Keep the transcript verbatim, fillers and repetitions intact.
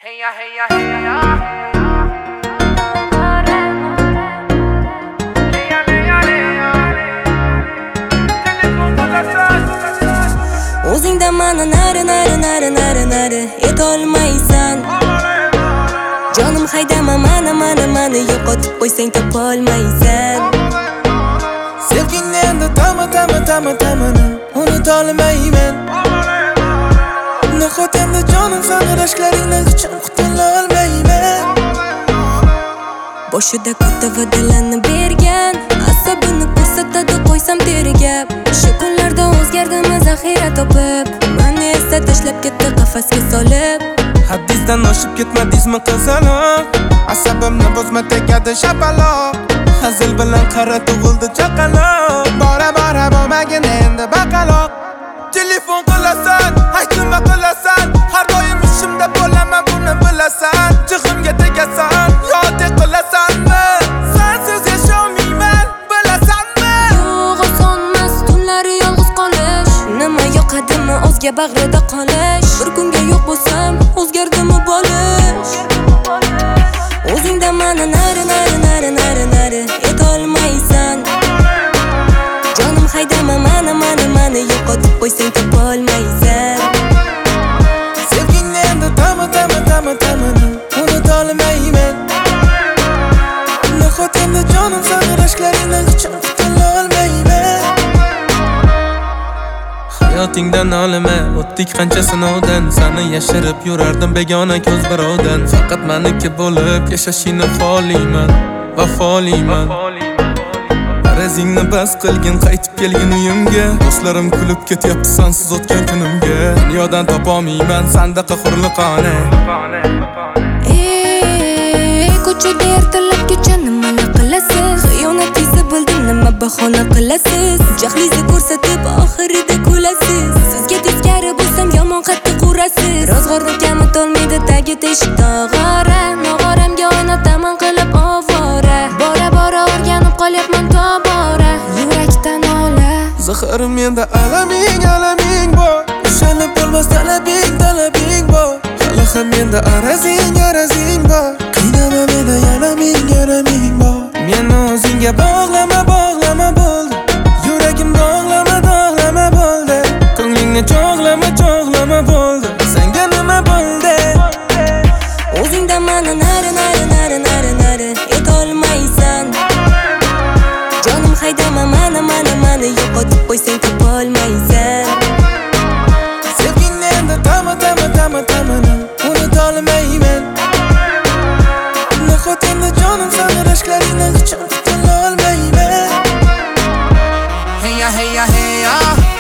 Hey ya, hey ya, hey ya. O'zingda mani nari nari nari nari nari etolmaysan. Jonim haydama mani mani mani yo'qotib qo'ysang topolmaysan. Sevgingni endi tama tama tama tamani unutolmayman. Nahot endi jonim sani rashklaringdan hecham qutula olmayman. Boshida katta va'dalarni bergan, asabini ko'rsatadi qo'ysam tergab. Shu kunlarda o'zgardimi zaxira topib, meni esa tashlab ketdi qafasga solib. Haddizdan oshib ketmadingizmi qizaloq? Asabimni bozma tegadi shapaloq. Hazil bilan qara tug'ildi chaqaloq. Bora bora bo'lmagin endi baqaloq. Telefon qilasan, hech nima qilasan. Har doim ishimda bo'laman, buni bilasan. Jig'imga tegasan, yodek qilasanmi? Sensiz yasholmayman, bilasanmi? Yo'q, osonmas tunlari yolg'iz qolish. Nima yoqadimi o'zga bag'rida qolish? Bir kunga yo'q bo'lsam, o'zgardimi bo'lish? O'zingda mani nari nari nari nari nari etolmaysan. Jonim haydama mani mani mani yo'qotib qo'ysang topolmaysan. Sevgingni endi tama tama tama tamani unutolmayman. Nahot endi jonim sani rashklaringdan hecham qutula olmayman. Hayotingdan olima, o'tdik qancha sinovdan. Seni yashirib yurardim begona ko'z birovdan. Faqat meniki bo'lib yashashingni xohlayman, vafoliyman. Arazingni bas qilgin, qaytib kelgin uyimga. Do'stlarim kulib ketyapti sensiz o'tgan kunimga. Dunyodan topolmayman sandaqa hurliqona. Ey, ko'chada ertalab kecha nimalar qilasiz? Xiyonatingizni bildim, nima bahona qilasiz? Jahlingizni ko'rsatib oxirida kulasiz. Sizga teskari bo'lsam yomon qattiq urasiz. Rozg'orni kamitolmaydi tagi teshik tog'ora. Nog'oramga o'ynataman qilib ovora. Bora bora o'rganib qolyapman tobora. Yurakdan ola. Zaharim menda alaming alaming bor. Ushalib bo'lmas talabing talabing bor. Hali ham menda arazing arazing bor. Qiynama menda yalaming yalaming bor. Meni o'zingga bog'lama bog'lama bo'ldi. Yuragim dog'lama dog'lama bo'ldi. Ko'nglingni cho'g'lama cho'g'lama bo'ldi. Senga nima bo'ldi? O'zingda mani nari nari nari nari nari etolmaysan. Jonim haydama mani mani mani yo'qotib qo'ysang topolmaysan. Sevgingni endi tama tama tama tamani unutolmayman. Nahot endi jonim sani rashklaringdan hecham qutula olmayman. Hey ya, hey ya, hey ya.